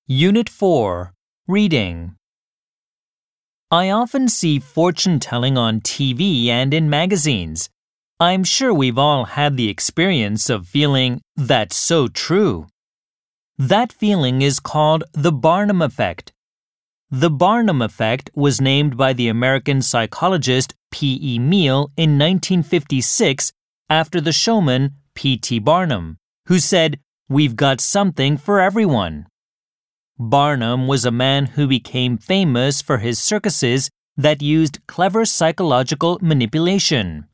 Unit 4. Reading. I often see fortune-telling on TV and in magazines. I'm sure we've all had the experience of feeling, "That's so true." That feeling is called the Barnum effect. The Barnum effect was named by the American psychologist P.E. Meal in 1956 after the showman P.T. Barnum, who said, "We've got something for everyone." Barnum was a man who became famous for his circuses that used clever psychological manipulation.